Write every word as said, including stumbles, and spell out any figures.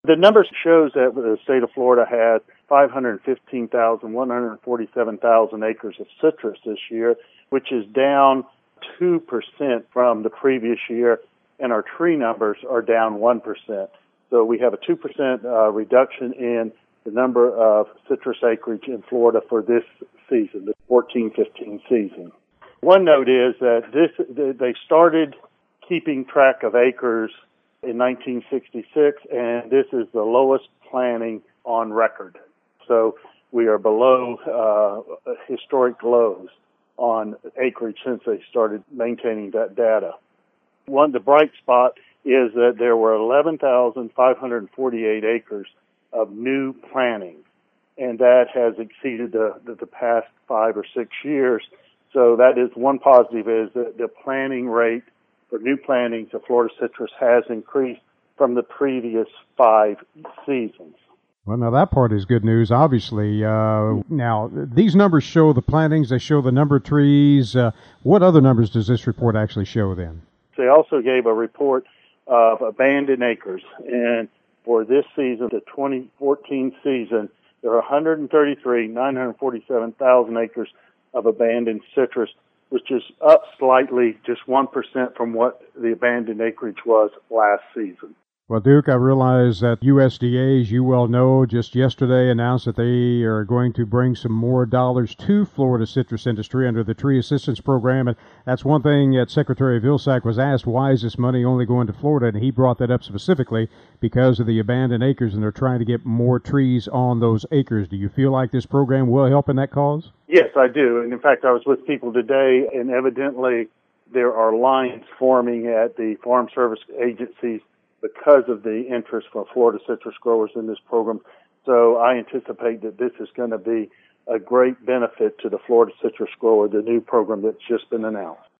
The numbers shows that the state of Florida has five hundred fifteen thousand, one hundred forty-seven thousand acres of citrus this year, which is down two percent from the previous year, and our tree numbers are down one percent. So we have a two percent uh, reduction in the number of citrus acreage in Florida for this season, the fourteen fifteen season. One note is that this they started keeping track of acres in nineteen sixty-six, and this is the lowest planting on record. So we are below uh, historic lows on acreage since they started maintaining that data. One, the bright spot is that there were eleven thousand five hundred forty-eight acres of new plantings, and that has exceeded the, the, the past five or six years. So that is one positive, is that the planting rate for new plantings of Florida citrus has increased from the previous five seasons. Well, now that part is good news, obviously. Uh, now, these numbers show the plantings, they show the number of trees. Uh, what other numbers does this report actually show then? They also gave a report of abandoned acres, and for this season, the twenty fourteen season, there are one hundred thirty-three thousand nine hundred forty-seven thousand acres of abandoned citrus, which is up slightly, just one percent from what the abandoned acreage was last season. Well, Duke, I realize that U S D A, as you well know, just yesterday announced that they are going to bring some more dollars to Florida citrus industry under the Tree Assistance Program. And that's one thing that Secretary Vilsack was asked, why is this money only going to Florida? And he brought that up specifically because of the abandoned acres, and they're trying to get more trees on those acres. Do you feel like this program will help in that cause? Yes, I do. And in fact, I was with people today, and evidently there are lines forming at the Farm Service agencies because of the interest from Florida citrus growers in this program. So I anticipate that this is going to be a great benefit to the Florida citrus grower, the new program that's just been announced.